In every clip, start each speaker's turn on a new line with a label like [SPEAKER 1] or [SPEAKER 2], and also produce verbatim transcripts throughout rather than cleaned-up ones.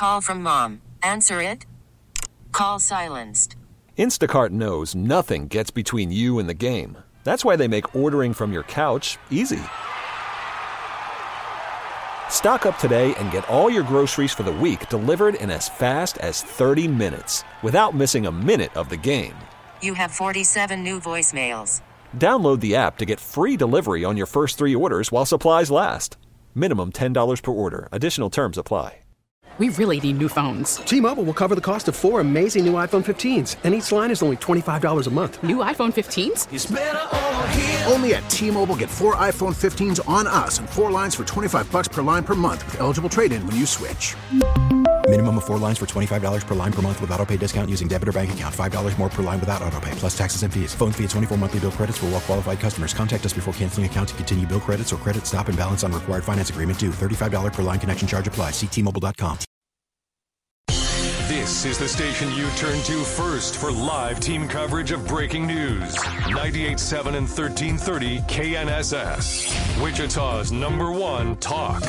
[SPEAKER 1] Call from mom. Answer it. Call silenced.
[SPEAKER 2] Instacart knows nothing gets between you and the game. That's why they make ordering from your couch easy. Stock up today and get all your groceries for the week delivered in as fast as thirty minutes without missing a minute of the game.
[SPEAKER 1] You have forty-seven new voicemails.
[SPEAKER 2] Download the app to get free delivery on your first three orders while supplies last. Minimum ten dollars per order. Additional terms apply.
[SPEAKER 3] We really need new phones.
[SPEAKER 4] T-Mobile will cover the cost of four amazing new iPhone fifteens, and each line is only twenty-five dollars a month.
[SPEAKER 3] New iPhone fifteens?
[SPEAKER 5] It's better over here.
[SPEAKER 6] Only at T-Mobile, get four iPhone fifteens on us and four lines for twenty-five bucks per line per month with eligible trade-in when you switch.
[SPEAKER 7] Minimum of four lines for twenty-five dollars per line per month with autopay discount using debit or bank account. five dollars more per line without autopay, plus taxes and fees. Phone fee at twenty-four monthly bill credits for well-qualified customers. Contact us before canceling account to continue bill credits or credit stop and balance on required finance agreement due. thirty-five dollars per line connection charge applies. See T Mobile dot com.
[SPEAKER 8] This is the station you turn to first for live team coverage of breaking news. ninety-eight point seven and thirteen thirty K N S S. Wichita's number one talk.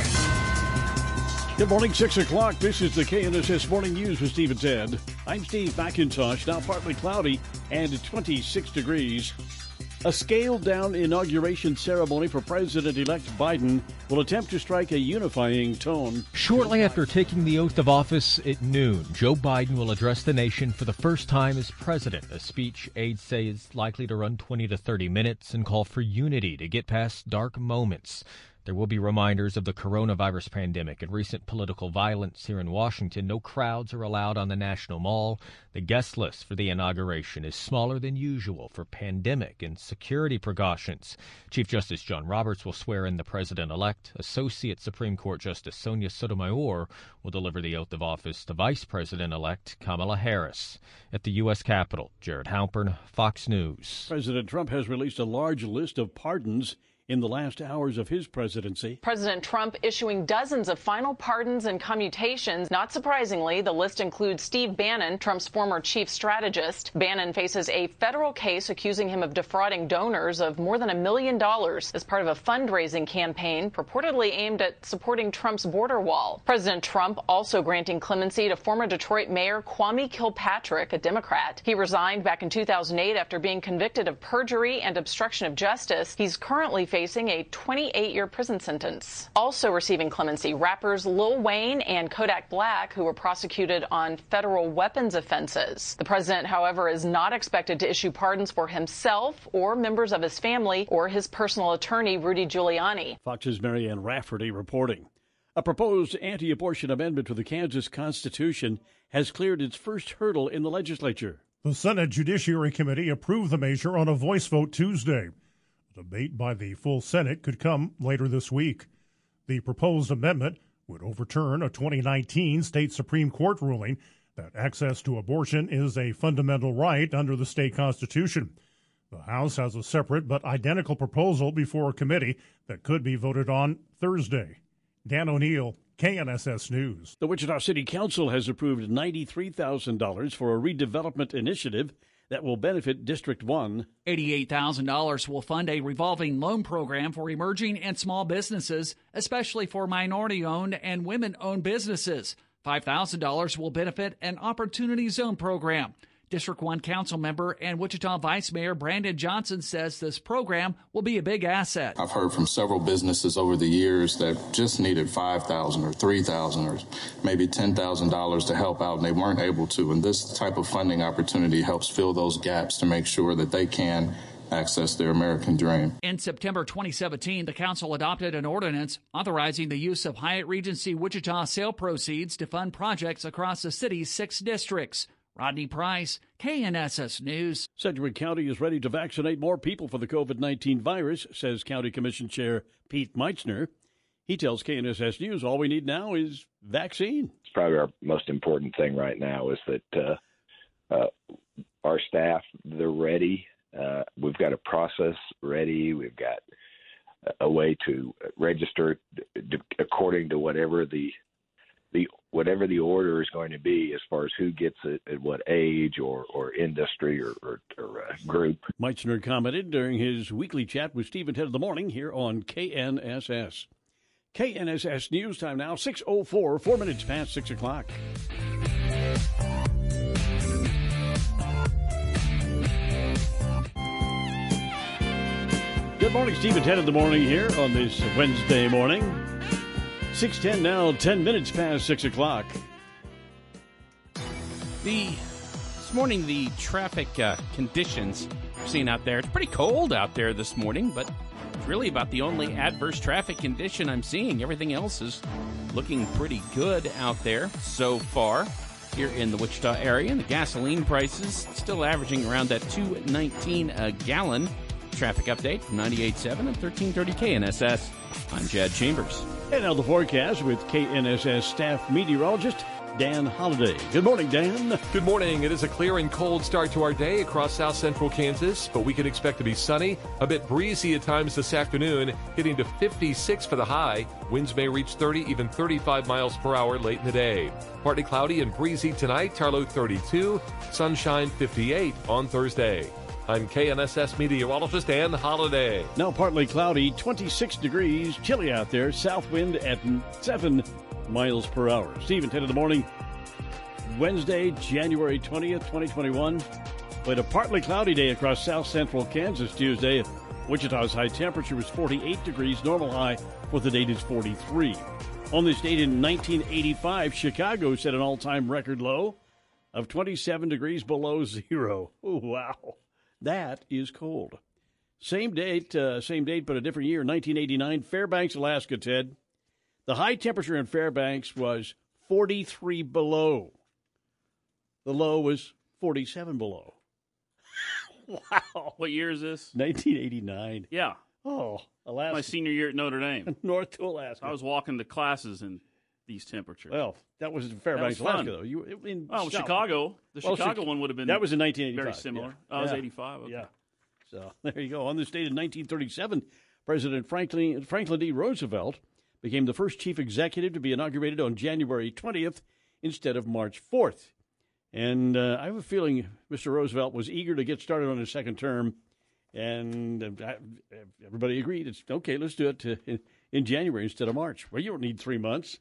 [SPEAKER 9] Good morning, six o'clock. This is the K N S S Morning News with Steve and Ted. I'm Steve McIntosh, now partly cloudy and twenty-six degrees. A scaled-down inauguration ceremony for President-elect Biden will attempt to strike a unifying tone.
[SPEAKER 10] Shortly after taking the oath of office at noon, Joe Biden will address the nation for the first time as president. A speech aides say is likely to run twenty to thirty minutes and call for unity to get past dark moments. There will be reminders of the coronavirus pandemic and recent political violence here in Washington. No crowds are allowed on the National Mall. The guest list for the inauguration is smaller than usual for pandemic and security precautions. Chief Justice John Roberts will swear in the president-elect. Associate Supreme Court Justice Sonia Sotomayor will deliver the oath of office to Vice President-elect Kamala Harris. At the U S Capitol, Jared Halpern, Fox News.
[SPEAKER 9] President Trump has released a large list of pardons in the last hours of his presidency.
[SPEAKER 11] President Trump issuing dozens of final pardons and commutations. Not surprisingly, the list includes Steve Bannon, Trump's former chief strategist. Bannon faces a federal case accusing him of defrauding donors of more than a million dollars as part of a fundraising campaign purportedly aimed at supporting Trump's border wall. President Trump also granting clemency to former Detroit Mayor Kwame Kilpatrick, a Democrat. He resigned back in two thousand eight after being convicted of perjury and obstruction of justice. He's currently facing a twenty-eight year prison sentence. Also receiving clemency, rappers Lil Wayne and Kodak Black, who were prosecuted on federal weapons offenses. The president, however, is not expected to issue pardons for himself or members of his family or his personal attorney, Rudy Giuliani.
[SPEAKER 9] Fox's Marianne Rafferty reporting. A proposed anti-abortion amendment to the Kansas Constitution has cleared its first hurdle in the legislature.
[SPEAKER 12] The Senate Judiciary Committee approved the measure on a voice vote Tuesday. Debate by the full Senate could come later this week. The proposed amendment would overturn a twenty nineteen state Supreme Court ruling that access to abortion is a fundamental right under the state constitution. The House has a separate but identical proposal before a committee that could be voted on Thursday. Dan O'Neill, K N S S News.
[SPEAKER 9] The Wichita City Council has approved ninety-three thousand dollars for a redevelopment initiative that will benefit District one.
[SPEAKER 13] eighty-eight thousand dollars will fund a revolving loan program for emerging and small businesses, especially for minority-owned and women-owned businesses. five thousand dollars will benefit an Opportunity Zone program. District one council member and Wichita Vice Mayor Brandon Johnson says this program will be a big asset.
[SPEAKER 14] I've heard from several businesses over the years that just needed five thousand dollars or three thousand dollars or maybe ten thousand dollars to help out, and they weren't able to. And this type of funding opportunity helps fill those gaps to make sure that they can access their American dream.
[SPEAKER 13] In September twenty seventeen, the council adopted an ordinance authorizing the use of Hyatt Regency Wichita sale proceeds to fund projects across the city's six districts. Rodney Price, K N S S News.
[SPEAKER 9] Sedgwick County is ready to vaccinate more people for the COVID nineteen virus, says County Commission Chair Pete Meitzner. He tells K N S S News all we need now is vaccine.
[SPEAKER 15] It's probably our most important thing right now is that uh, uh, our staff, they're ready. Uh, we've got a process ready. We've got a way to register according to whatever the the whatever the order is going to be as far as who gets it at what age or, or industry or, or, or uh, group.
[SPEAKER 9] Meitzner commented during his weekly chat with Steve and Ted in the morning here on K N S S. K N S S News Time now, six oh four, four minutes past six o'clock. Good morning, Steve at ten in the morning here on this Wednesday morning. six ten now, ten minutes past six o'clock.
[SPEAKER 5] The This morning, the traffic uh, conditions we're seeing out there, it's pretty cold out there this morning, but it's really about the only adverse traffic condition I'm seeing. Everything else is looking pretty good out there so far here in the Wichita area. And the gasoline prices still averaging around that two nineteen a gallon. Traffic update from ninety-eight point seven and thirteen thirty K N S S. I'm Jed Chambers.
[SPEAKER 9] And now the forecast with K N S S staff meteorologist Dan Holliday. Good morning, Dan.
[SPEAKER 16] Good morning. It is a clear and cold start to our day across south central Kansas, but we can expect to be sunny, a bit breezy at times this afternoon, hitting to fifty-six for the high. Winds may reach thirty, even thirty-five miles per hour late in the day. Partly cloudy and breezy tonight, Tarlow thirty-two, sunshine fifty-eight on Thursday. I'm K N S S meteorologist Dan Holliday.
[SPEAKER 9] Now partly cloudy, twenty-six degrees, chilly out there, south wind at seven miles per hour. Steve, ten in the morning, Wednesday, January twentieth, twenty twenty-one. We had a partly cloudy day across south central Kansas Tuesday. Wichita's high temperature was forty-eight degrees. Normal high for the date is forty-three. On this date in nineteen eighty-five, Chicago set an all-time record low of twenty-seven degrees below zero. Oh, wow. That is cold. Same date, uh, same date, but a different year, nineteen eighty-nine, Fairbanks, Alaska, Ted. The high temperature in Fairbanks was forty-three below. The low was forty-seven below.
[SPEAKER 17] Wow. What year is this?
[SPEAKER 9] nineteen eighty-nine.
[SPEAKER 17] Yeah.
[SPEAKER 9] Oh, Alaska.
[SPEAKER 17] My senior year at Notre Dame.
[SPEAKER 9] North to Alaska.
[SPEAKER 17] I was walking to classes in these temperatures.
[SPEAKER 9] Well, that was in Fairbanks,
[SPEAKER 17] that was
[SPEAKER 9] Alaska, though. You in
[SPEAKER 17] Oh,
[SPEAKER 9] South.
[SPEAKER 17] Chicago. The
[SPEAKER 9] Well,
[SPEAKER 17] Chicago
[SPEAKER 9] Chi-
[SPEAKER 17] one would have been
[SPEAKER 9] That was in nineteen eighty-five.
[SPEAKER 17] very similar.
[SPEAKER 9] Yeah.
[SPEAKER 17] Oh, I was
[SPEAKER 9] Yeah.
[SPEAKER 17] eighty-five. Okay.
[SPEAKER 9] Yeah. So there you go. On this date in nineteen thirty-seven, President Franklin, Franklin D. Roosevelt became the first chief executive to be inaugurated on January twentieth instead of March fourth. And uh, I have a feeling Mister Roosevelt was eager to get started on his second term, and uh, everybody agreed. It's okay, let's do it to, in, in January instead of March. Well, you don't need three months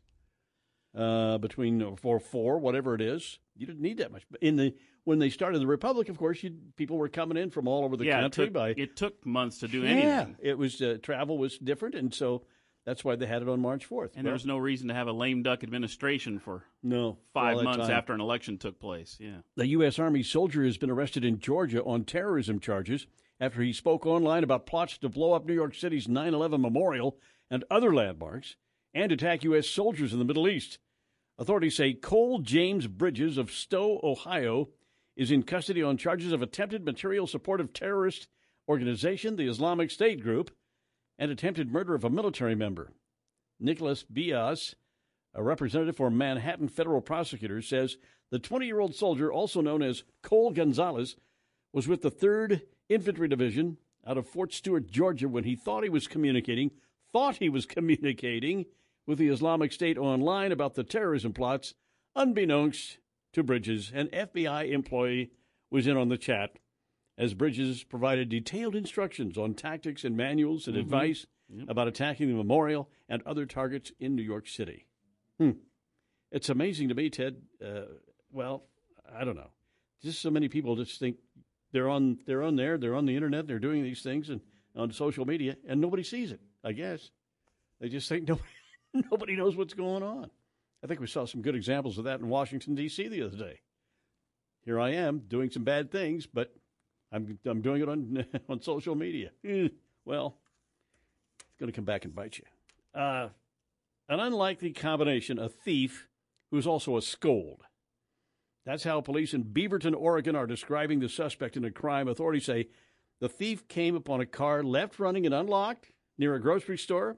[SPEAKER 9] uh, between uh, four, four, whatever it is. You didn't need that much. In the when they started the Republic, of course, you, people were coming in from all over the
[SPEAKER 17] yeah,
[SPEAKER 9] country.
[SPEAKER 17] It took,
[SPEAKER 9] by
[SPEAKER 17] it took months to do
[SPEAKER 9] yeah,
[SPEAKER 17] anything.
[SPEAKER 9] it was uh, travel was different, and so that's why they had it on March fourth.
[SPEAKER 17] And there was no reason to have a lame duck administration for
[SPEAKER 9] no
[SPEAKER 17] five
[SPEAKER 9] all that
[SPEAKER 17] months
[SPEAKER 9] time.
[SPEAKER 17] after an election took place. Yeah.
[SPEAKER 9] The U S. Army soldier has been arrested in Georgia on terrorism charges after he spoke online about plots to blow up New York City's nine eleven memorial and other landmarks and attack U S soldiers in the Middle East. Authorities say Cole James Bridges of Stowe, Ohio, is in custody on charges of attempted material support of terrorist organization, the Islamic State Group, and attempted murder of a military member. Nicholas Bias, a representative for Manhattan federal prosecutors, says the twenty-year-old soldier, also known as Cole Gonzalez, was with the third Infantry Division out of Fort Stewart, Georgia, when he thought he was communicating, thought he was communicating with the Islamic State online about the terrorism plots, unbeknownst to Bridges. An F B I employee was in on the chat as Bridges provided detailed instructions on tactics and manuals and
[SPEAKER 17] Mhm.
[SPEAKER 9] advice
[SPEAKER 17] Yep.
[SPEAKER 9] about attacking the memorial and other targets in New York City. Hmm. It's amazing to me, Ted. Uh, well, I don't know. Just so many people just think they're on they're on there, they're on the internet, they're doing these things and on social media, and nobody sees it. I guess they just think nobody nobody knows what's going on. I think we saw some good examples of that in Washington D C the other day. Here I am doing some bad things, but I'm I'm doing it on on social media. Eh, well, it's going to come back and bite you. Uh, an unlikely combination: a thief who's also a scold. That's how police in Beaverton, Oregon, are describing the suspect in a crime. Authorities say the thief came upon a car left running and unlocked near a grocery store.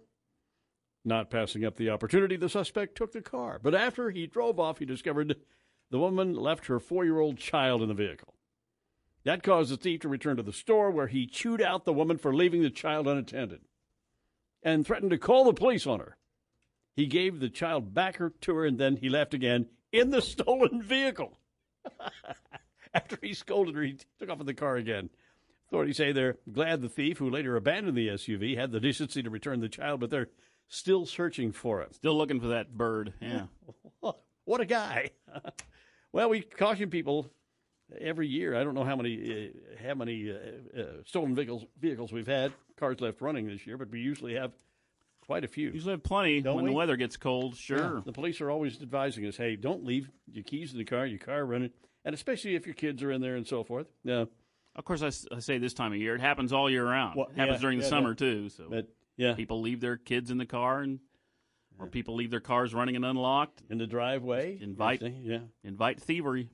[SPEAKER 9] Not passing up the opportunity, the suspect took the car. But after he drove off, he discovered the woman left her four-year-old child in the vehicle. That caused the thief to return to the store, where he chewed out the woman for leaving the child unattended and threatened to call the police on her. He gave the child back her to her, and then he left again in the stolen vehicle. After he scolded her, he took off in the car again. Authorities say they're glad the thief, who later abandoned the S U V, had the decency to return the child, but they're still searching for it.
[SPEAKER 17] Still looking for that bird. Yeah.
[SPEAKER 9] What a guy. Well, we caution people every year. I don't know how many uh, how many uh, uh, stolen vehicles vehicles we've had, cars left running this year, but we usually have quite a few.
[SPEAKER 17] Usually have plenty
[SPEAKER 9] Don't
[SPEAKER 17] when
[SPEAKER 9] we?
[SPEAKER 17] the weather gets cold. Sure.
[SPEAKER 9] Yeah, the police are always advising us, hey, don't leave your keys in the car, your car running, and especially if your kids are in there and so forth. Yeah.
[SPEAKER 17] Of course, I, s- I say this time of year. It happens all year round.
[SPEAKER 9] Well,
[SPEAKER 17] it happens
[SPEAKER 9] yeah,
[SPEAKER 17] during the
[SPEAKER 9] yeah,
[SPEAKER 17] summer,
[SPEAKER 9] no.
[SPEAKER 17] too. So
[SPEAKER 9] But, yeah.
[SPEAKER 17] people leave their kids in the car, and or people leave their cars running and unlocked.
[SPEAKER 9] In the driveway.
[SPEAKER 17] Invite,
[SPEAKER 9] yeah.
[SPEAKER 17] invite thievery.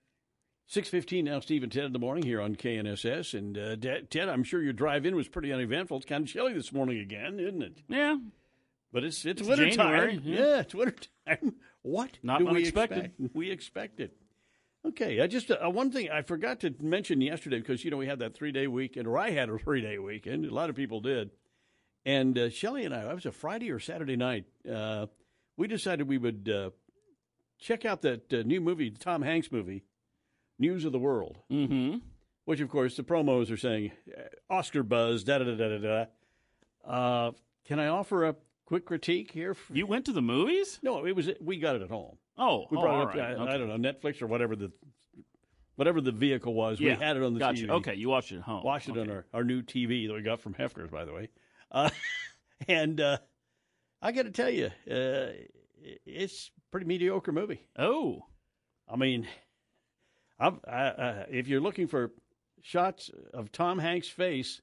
[SPEAKER 9] six fifteen now, Steve and Ted in the morning here on K N S S. And, uh, Ted, I'm sure your drive-in was pretty uneventful. It's kind of chilly this morning again, isn't it?
[SPEAKER 17] Yeah.
[SPEAKER 9] But it's it's,
[SPEAKER 17] It's
[SPEAKER 9] winter
[SPEAKER 17] January,
[SPEAKER 9] time.
[SPEAKER 17] yeah.
[SPEAKER 9] Yeah. It's winter time. What
[SPEAKER 17] Not
[SPEAKER 9] do we
[SPEAKER 17] unexpected.
[SPEAKER 9] expect? We expected. Okay, I just uh, one thing I forgot to mention yesterday because you know we had that three day weekend, or I had a three day weekend. A lot of people did, and uh, Shelley and I. It was a Friday or Saturday night. Uh, we decided we would uh, check out that uh, new movie, Tom Hanks movie, News of the World.
[SPEAKER 17] Mm-hmm.
[SPEAKER 9] Which, of course, the promos are saying uh, Oscar buzz. Da da da da da. Uh, can I offer a quick critique here?
[SPEAKER 17] You went to the movies?
[SPEAKER 9] No, it was we got it at home.
[SPEAKER 17] Oh,
[SPEAKER 9] we
[SPEAKER 17] oh,
[SPEAKER 9] brought
[SPEAKER 17] all
[SPEAKER 9] it up.
[SPEAKER 17] right.
[SPEAKER 9] I,
[SPEAKER 17] Okay.
[SPEAKER 9] I don't know, Netflix or whatever the whatever the vehicle was.
[SPEAKER 17] Yeah,
[SPEAKER 9] We had it on the
[SPEAKER 17] gotcha.
[SPEAKER 9] T V.
[SPEAKER 17] Okay, you watched it at home.
[SPEAKER 9] Watched it
[SPEAKER 17] Okay.
[SPEAKER 9] on our, our new T V that we got from Hefner's, by the way. Uh, and uh, I got to tell you, uh, it's a pretty mediocre movie.
[SPEAKER 17] Oh,
[SPEAKER 9] I mean, I've, I, uh, if you're looking for shots of Tom Hanks' face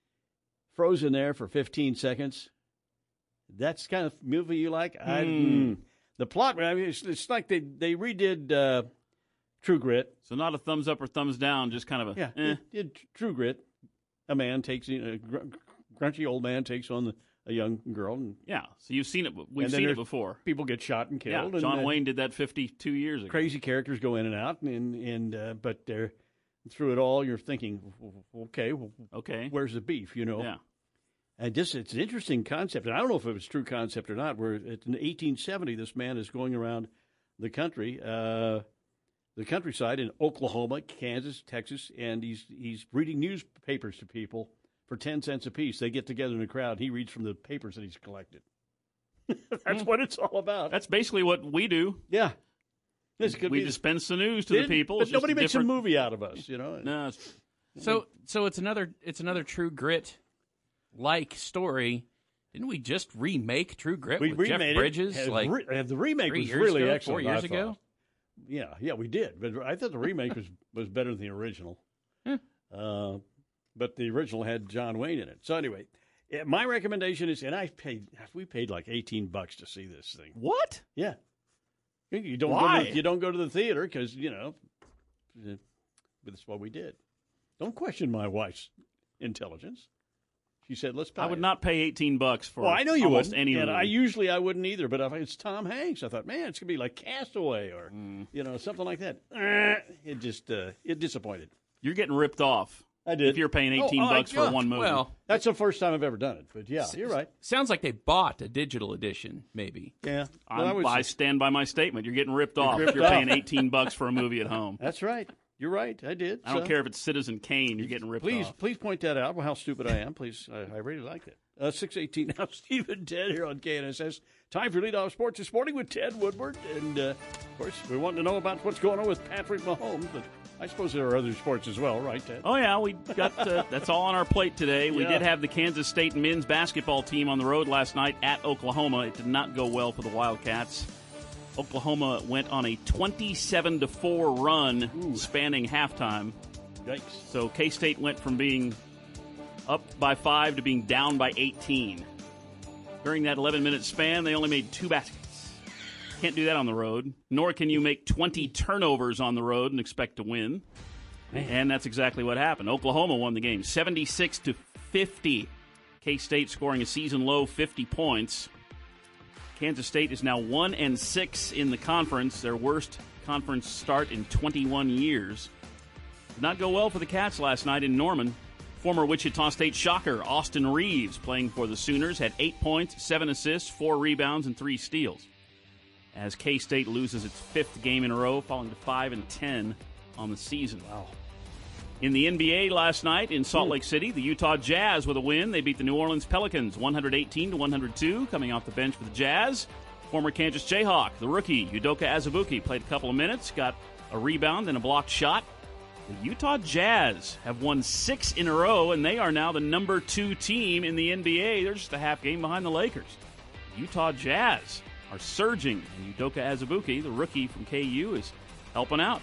[SPEAKER 9] frozen there for fifteen seconds, that's the kind of movie you like. I,
[SPEAKER 17] Hmm.
[SPEAKER 9] mm, the plot, I mean, it's, it's like they they redid uh, True Grit.
[SPEAKER 17] So not a thumbs up or thumbs down, just kind of a
[SPEAKER 9] Yeah,
[SPEAKER 17] eh.
[SPEAKER 9] did, did True Grit. A man takes a gr- grunchy old man takes on the, a young girl, and
[SPEAKER 17] Yeah, so you've seen it. We've
[SPEAKER 9] and then
[SPEAKER 17] seen it
[SPEAKER 9] there's
[SPEAKER 17] before.
[SPEAKER 9] People get shot and
[SPEAKER 17] Yeah,
[SPEAKER 9] killed.
[SPEAKER 17] John
[SPEAKER 9] and, uh,
[SPEAKER 17] Wayne did that fifty-two years ago.
[SPEAKER 9] Crazy characters go in and out, and and uh, but they're, through it all, you're thinking, okay, well,
[SPEAKER 17] Okay.
[SPEAKER 9] where's the beef? You know.
[SPEAKER 17] Yeah.
[SPEAKER 9] And just it's an interesting concept, and I don't know if it was a true concept or not. Where in eighteen seventy, this man is going around the country, uh, the countryside in Oklahoma, Kansas, Texas, and he's he's reading newspapers to people for ten cents apiece. They get together in a crowd. He reads from the papers that he's collected. That's what it's all about.
[SPEAKER 17] That's basically what we do.
[SPEAKER 9] Yeah. This could
[SPEAKER 17] we
[SPEAKER 9] be-
[SPEAKER 17] dispense the news to
[SPEAKER 9] Did-
[SPEAKER 17] the people.
[SPEAKER 9] but
[SPEAKER 17] It's just
[SPEAKER 9] nobody
[SPEAKER 17] a
[SPEAKER 9] makes a
[SPEAKER 17] different-
[SPEAKER 9] movie out of us, you know.
[SPEAKER 17] No. it's-
[SPEAKER 5] So, so it's another it's another True Grit like story. Didn't we just remake True Grit
[SPEAKER 9] We
[SPEAKER 5] with Jeff
[SPEAKER 9] remade it.
[SPEAKER 5] Bridges?
[SPEAKER 9] And
[SPEAKER 5] like
[SPEAKER 9] re- and the remake
[SPEAKER 5] three
[SPEAKER 9] was
[SPEAKER 5] years
[SPEAKER 9] really
[SPEAKER 5] ago,
[SPEAKER 9] excellent.
[SPEAKER 5] Four years
[SPEAKER 9] I
[SPEAKER 5] ago.
[SPEAKER 9] thought. Yeah, yeah, we did. But I thought the remake was, was better than the original. Uh, but the original had John Wayne in it. So anyway, yeah, my recommendation is, and I paid, we paid like eighteen bucks to see this thing.
[SPEAKER 17] What?
[SPEAKER 9] Yeah. You don't
[SPEAKER 17] Why?
[SPEAKER 9] Go to, you don't go to the theater because you know, uh, that's what we did. Don't question my wife's intelligence. She said, "Let's." Buy
[SPEAKER 17] I would
[SPEAKER 9] it.
[SPEAKER 17] not pay eighteen bucks for.
[SPEAKER 9] Well, I know you
[SPEAKER 17] almost
[SPEAKER 9] wouldn't.
[SPEAKER 17] any
[SPEAKER 9] and
[SPEAKER 17] movie.
[SPEAKER 9] I usually I wouldn't either. But if it's Tom Hanks, I thought, man, it's gonna be like Castaway or you know something like that. Eh, It just uh, it disappointed.
[SPEAKER 17] You're getting ripped off.
[SPEAKER 9] I did.
[SPEAKER 17] If you're paying eighteen
[SPEAKER 9] Oh, oh,
[SPEAKER 17] bucks for
[SPEAKER 9] yeah.
[SPEAKER 17] one movie.
[SPEAKER 5] Well,
[SPEAKER 9] That's the first time I've ever done it. But yeah, you're right.
[SPEAKER 5] Sounds like they bought a digital edition, maybe.
[SPEAKER 9] Yeah,
[SPEAKER 17] I'm,
[SPEAKER 9] Well, I was-
[SPEAKER 17] I stand by my statement. You're getting ripped off
[SPEAKER 9] ripped
[SPEAKER 17] if you're
[SPEAKER 9] off.
[SPEAKER 17] paying eighteen bucks for a movie at home.
[SPEAKER 9] That's right. You're right. I did.
[SPEAKER 17] I don't
[SPEAKER 9] So-
[SPEAKER 17] care if it's Citizen Kane. You're getting ripped
[SPEAKER 9] Please,
[SPEAKER 17] off.
[SPEAKER 9] please point that out. Well, how stupid I am. Please, I, I really like it. Uh, six eighteen now. Steve and Ted here on K N S S. Time for Lead Off Sports this morning with Ted Woodward, and uh, of course, we want to know about what's going on with Patrick Mahomes. But I suppose there are other sports as well, right, Ted?
[SPEAKER 17] Oh yeah, we got uh, that's all on our plate today. We
[SPEAKER 9] Yeah.
[SPEAKER 17] did have the Kansas State men's basketball team on the road last night at Oklahoma. It did not go well for the Wildcats. Oklahoma went on a twenty-seven to four run spanning halftime.
[SPEAKER 9] Yikes.
[SPEAKER 17] So K-State went from being up by five to being down by eighteen. During that eleven-minute span, they only made two baskets. Can't do that on the road, nor can you make twenty turnovers on the road and expect to win. And that's exactly what happened. Oklahoma won the game seventy-six to fifty. K-State scoring a season-low fifty points. Kansas State is now one and six in the conference, their worst conference start in twenty-one years. Did not go well for the Cats last night in Norman. Former Wichita State Shocker Austin Reeves, playing for the Sooners, had eight points, seven assists, four rebounds, and three steals. As K-State loses its fifth game in a row, falling to five and ten on the season.
[SPEAKER 9] Wow.
[SPEAKER 17] In the N B A last night in Salt Lake City, the Utah Jazz with a win. They beat the New Orleans Pelicans one eighteen to one oh two. Coming off the bench for the Jazz, former Kansas Jayhawk, the rookie Udoka Azubuike, played a couple of minutes, got a rebound and a blocked shot. The Utah Jazz have won six in a row, and they are now the number two team in the N B A. They're just a half game behind the Lakers. The Utah Jazz are surging, and Udoka Azubuike, the rookie from K U, is helping out.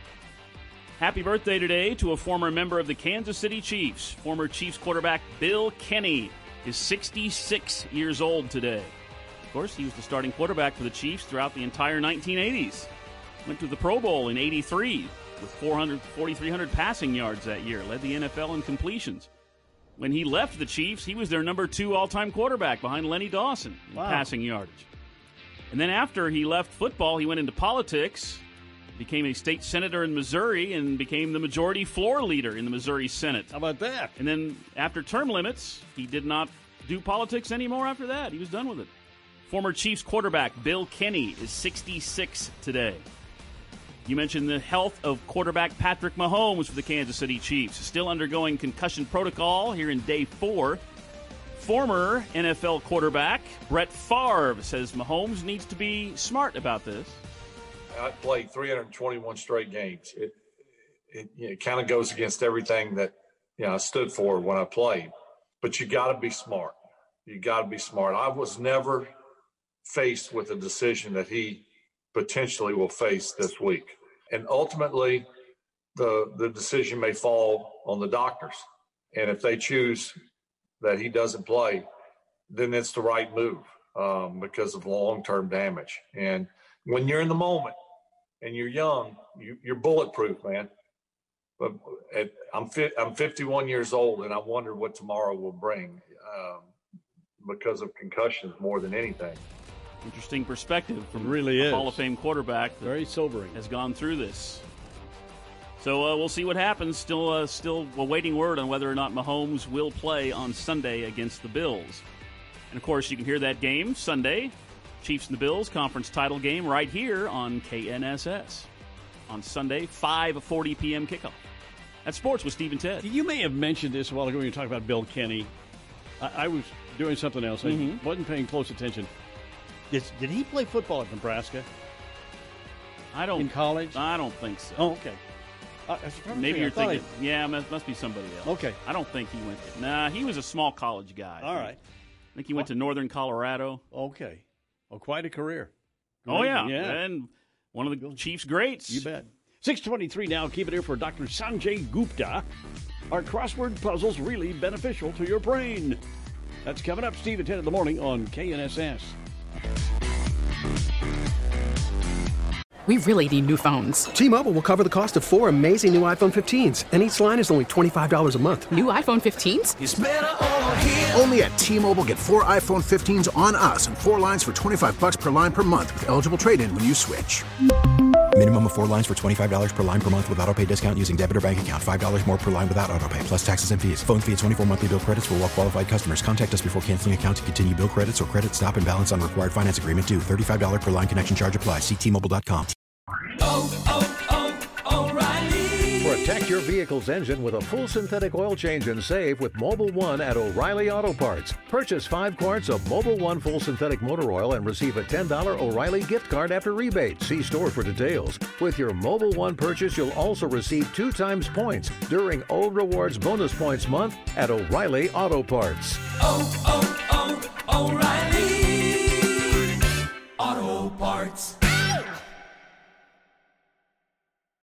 [SPEAKER 17] Happy birthday today to a former member of the Kansas City Chiefs. Former Chiefs quarterback Bill Kenney is sixty-six years old today. Of course, he was the starting quarterback for the Chiefs throughout the entire nineteen eighties. Went to the Pro Bowl in eighty-three with forty-three hundred passing yards that year. Led the N F L in completions. When he left the Chiefs, he was their number two all-time quarterback behind Lenny Dawson in
[SPEAKER 9] Wow.
[SPEAKER 17] passing yardage. And then after he left football, he went into politics, became a state senator in Missouri, and became the majority floor leader in the Missouri Senate.
[SPEAKER 9] How about that?
[SPEAKER 17] And then after term limits, he did not do politics anymore after that. He was done with it. Former Chiefs quarterback Bill Kenney is sixty-six today. You mentioned the health of quarterback Patrick Mahomes for the Kansas City Chiefs. Still undergoing concussion protocol here in day four. Former N F L quarterback Brett Favre says Mahomes needs to be smart about this.
[SPEAKER 18] I played three hundred twenty-one straight games. It it, it kind of goes against everything that you know I stood for when I played. But you got to be smart. You got to be smart. I was never faced with a decision that he potentially will face this week, and ultimately, the the decision may fall on the doctors. And if they choose that he doesn't play, then it's the right move um, because of long-term damage. And when you're in the moment and you're young, you, you're bulletproof, man. But at, I'm fit, I'm fifty-one years old, and I wonder what tomorrow will bring um, because of concussions more than anything.
[SPEAKER 17] Interesting perspective from
[SPEAKER 9] it really
[SPEAKER 17] a
[SPEAKER 9] is.
[SPEAKER 17] Hall of Fame quarterback.
[SPEAKER 9] Very sobering.
[SPEAKER 17] Has gone through this. So uh, we'll see what happens. Still, uh, still awaiting word on whether or not Mahomes will play on Sunday against the Bills. And of course, you can hear that game Sunday. Chiefs and the Bills conference title game right here on K N S S on Sunday, five forty p.m. kickoff. That's Sports with Steve and Ted.
[SPEAKER 9] You may have mentioned this a while ago when you were talking about Bill Kenney. I, I was doing something else. I
[SPEAKER 17] Mhm.
[SPEAKER 9] wasn't paying close attention. Did, did he play football at Nebraska?
[SPEAKER 17] I don't
[SPEAKER 9] in college.
[SPEAKER 17] I don't think so.
[SPEAKER 9] Oh, okay. Uh,
[SPEAKER 17] Maybe you're
[SPEAKER 9] I thought
[SPEAKER 17] thinking, yeah, must, must be somebody else.
[SPEAKER 9] Okay.
[SPEAKER 17] I don't think he went there. Nah, he was a small college guy.
[SPEAKER 9] All right.
[SPEAKER 17] I think he went to Northern Colorado.
[SPEAKER 9] Okay. Oh, quite a career.
[SPEAKER 17] Oh, yeah.
[SPEAKER 9] Yeah.
[SPEAKER 17] And one of the Chiefs' greats.
[SPEAKER 9] You bet. six twenty-three now. Keep it here for Doctor Sanjay Gupta. Are crossword puzzles really beneficial to your brain? That's coming up, Steve, at ten in the morning on K N S S.
[SPEAKER 3] We really need new phones.
[SPEAKER 4] T-Mobile will cover the cost of four amazing new iPhone fifteens, and each line is only twenty-five dollars a month.
[SPEAKER 3] New iPhone fifteens?
[SPEAKER 6] It's better over here. Only at T-Mobile, get four iPhone fifteens on us and four lines for twenty-five bucks per line per month with eligible trade-in when you switch.
[SPEAKER 7] Minimum of four lines for twenty-five dollars per line per month with autopay discount using debit or bank account. five dollars more per line without autopay, plus taxes and fees. Phone fee at twenty-four monthly bill credits for well-qualified customers. Contact us before canceling account to continue bill credits or credit stop and balance on required finance agreement due. thirty-five dollars per line connection charge applies. See T Mobile dot com.
[SPEAKER 19] Oh, oh, O'Reilly. Protect your vehicle's engine with a full synthetic oil change and save with Mobile One at O'Reilly Auto Parts. Purchase five quarts of Mobile One full synthetic motor oil and receive a ten dollars O'Reilly gift card after rebate. See store for details. With your Mobile One purchase, you'll also receive two times points during O Rewards Bonus Points Month at O'Reilly Auto Parts.
[SPEAKER 20] Oh, oh, oh, O'Reilly Auto Parts.